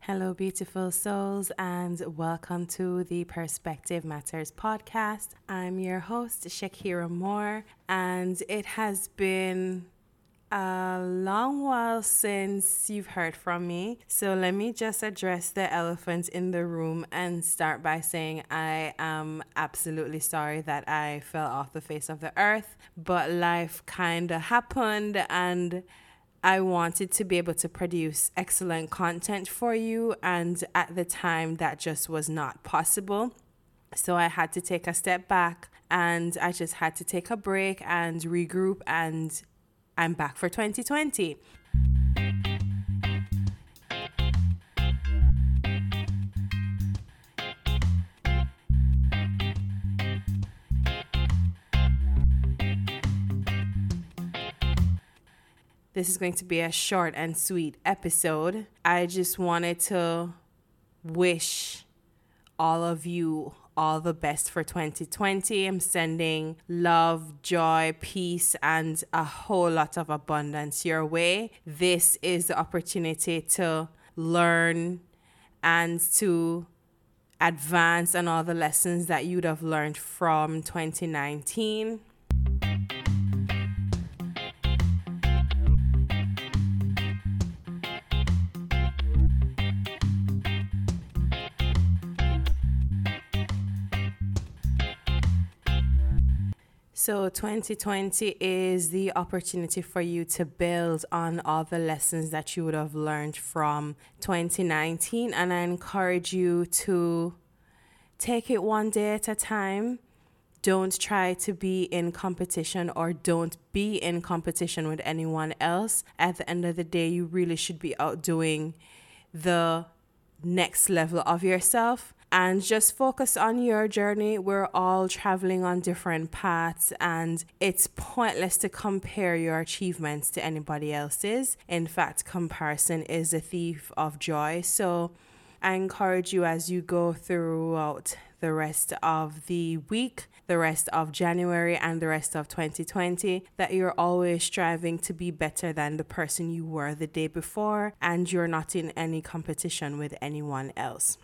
Hello, beautiful souls, and welcome to the Perspective Matters podcast. I'm your host, Shakira Moore, and it has been a long while since you've heard from me. So let me just address the elephant in the room and start by saying I am absolutely sorry that I fell off the face of the earth, but life kind of happened and I wanted to be able to produce excellent content for you, and at the time that just was not possible. So I had to take a step back and I just had to take a break and regroup, and I'm back for 2020. This is going to be a short and sweet episode. I just wanted to wish all of you all the best for 2020. I'm sending love, joy, peace, and a whole lot of abundance your way. This is the opportunity to learn and to advance on all the lessons that you'd have learned from 2019. So 2020 is the opportunity for you to build on all the lessons that you would have learned from 2019. And I encourage you to take it one day at a time. Don't try to be in competition, or don't be in competition with anyone else. At the end of the day, you really should be outdoing the next level of yourself. And just focus on your journey. We're all traveling on different paths, and it's pointless to compare your achievements to anybody else's. In fact, comparison is a thief of joy. So I encourage you, as you go throughout the rest of the week, the rest of January, and the rest of 2020, that you're always striving to be better than the person you were the day before, and you're not in any competition with anyone else.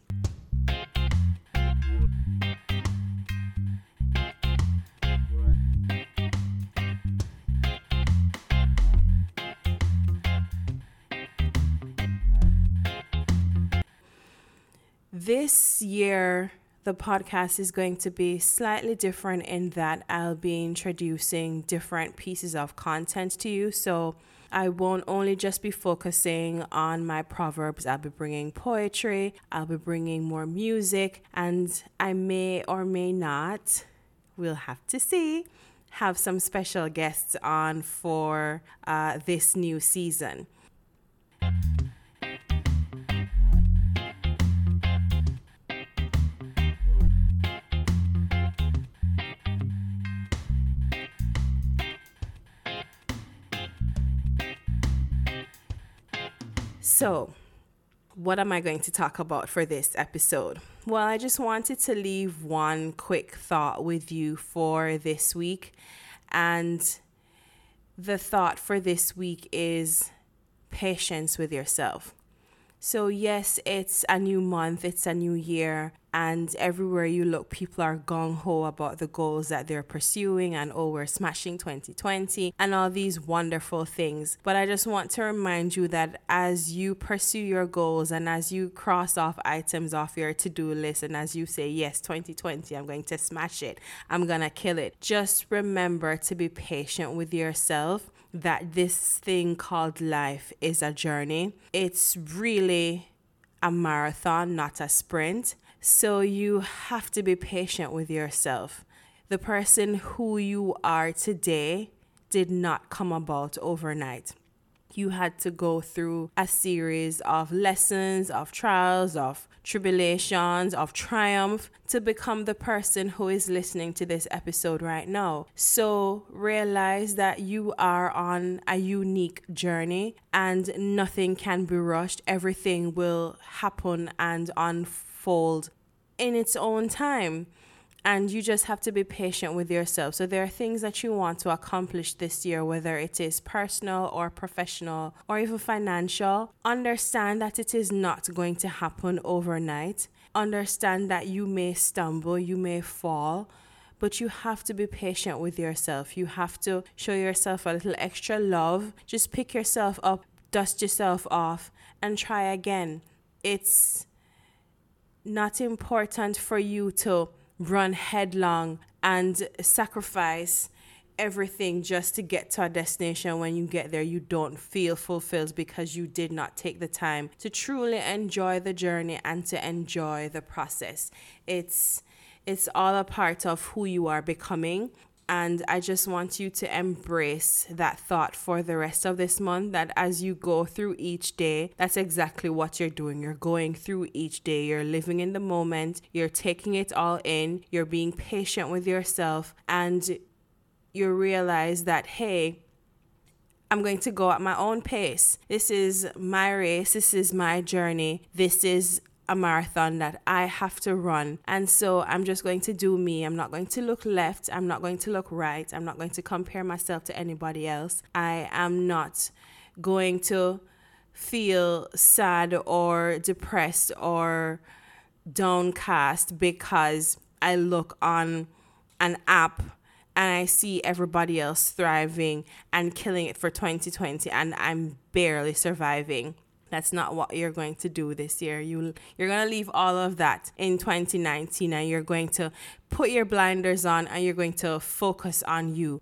This year, the podcast is going to be slightly different in that I'll be introducing different pieces of content to you. So I won't only just be focusing on my proverbs. I'll be bringing poetry, I'll be bringing more music, and I may or may not, we'll have to see, have some special guests on for this new season. So, what am I going to talk about for this episode? Well, I just wanted to leave one quick thought with you for this week. And the thought for this week is patience with yourself. So yes, it's a new month, it's a new year, and everywhere you look, people are gung-ho about the goals that they're pursuing, and we're smashing 2020 and all these wonderful things. But I just want to remind you that as you pursue your goals and as you cross off items off your to-do list, and as you say, yes, 2020, I'm going to smash it, I'm gonna kill it, just remember to be patient with yourself, that this thing called life is a journey. It's really a marathon, not a sprint. So you have to be patient with yourself. The person who you are today did not come about overnight. You had to go through a series of lessons, of trials, of tribulations, of triumph to become the person who is listening to this episode right now. So realize that you are on a unique journey and nothing can be rushed. Everything will happen and unfold in its own time. And you just have to be patient with yourself. So there are things that you want to accomplish this year, whether it is personal or professional or even financial. Understand that it is not going to happen overnight. Understand that you may stumble, you may fall, but you have to be patient with yourself. You have to show yourself a little extra love. Just pick yourself up, dust yourself off, and try again. It's not important for you to run headlong and sacrifice everything just to get to a destination. When you get there, you don't feel fulfilled because you did not take the time to truly enjoy the journey and to enjoy the process. It's all a part of who you are becoming. And I just want you to embrace that thought for the rest of this month, that as you go through each day, that's exactly what you're doing. You're going through each day. You're living in the moment. You're taking it all in. You're being patient with yourself. And you realize that, hey, I'm going to go at my own pace. This is my race. This is my journey. This is a marathon that I have to run. And so I'm just going to do me. I'm not going to look left. I'm not going to look right. I'm not going to compare myself to anybody else. I am not going to feel sad or depressed or downcast because I look on an app and I see everybody else thriving and killing it for 2020 and I'm barely surviving. That's not what you're going to do this year. You're going to leave all of that in 2019 and you're going to put your blinders on and you're going to focus on you.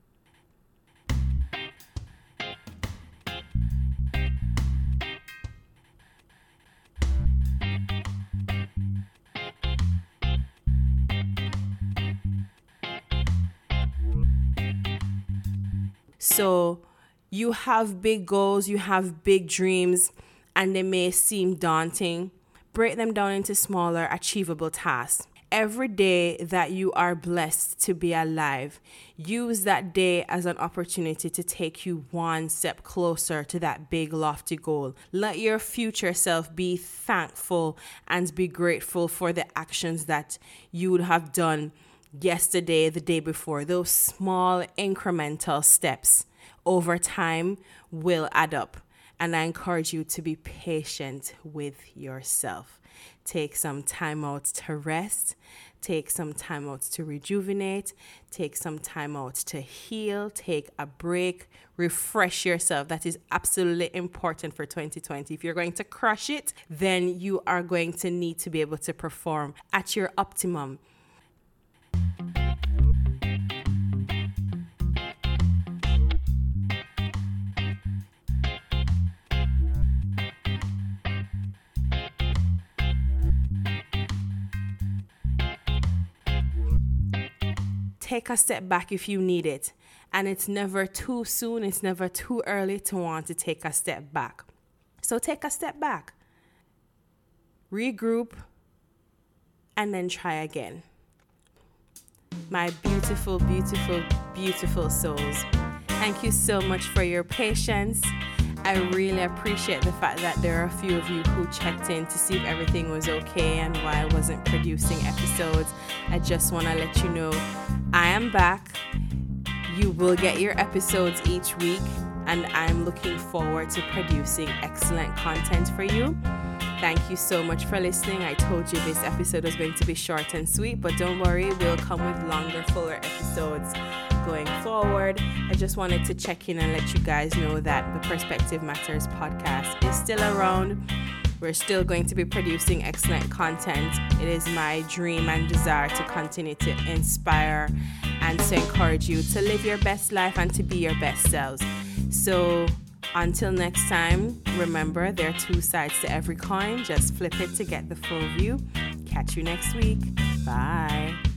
So you have big goals, you have big dreams, and they may seem daunting. Break them down into smaller, achievable tasks. Every day that you are blessed to be alive, use that day as an opportunity to take you one step closer to that big, lofty goal. Let your future self be thankful and be grateful for the actions that you would have done yesterday, the day before. Those small, incremental steps over time will add up. And I encourage you to be patient with yourself. Take some time out to rest. Take some time out to rejuvenate. Take some time out to heal. Take a break. Refresh yourself. That is absolutely important for 2020. If you're going to crush it, then you are going to need to be able to perform at your optimum. Take a step back if you need it. And it's never too soon, it's never too early to want to take a step back. So take a step back, regroup, and then try again. My beautiful, beautiful, beautiful souls, thank you so much for your patience. I really appreciate the fact that there are a few of you who checked in to see if everything was okay and why I wasn't producing episodes. I just want to let you know I am back. You will get your episodes each week, and I'm looking forward to producing excellent content for you. Thank you so much for listening. I told you this episode was going to be short and sweet, but don't worry, we'll come with longer, fuller episodes going forward. I just wanted to check in and let you guys know that the Perspective Matters podcast is still around. We're still going to be producing excellent content. It is my dream and desire to continue to inspire and to encourage you to live your best life and to be your best selves. So until next time, remember there are two sides to every coin. Just flip it to get the full view. Catch you next week. Bye.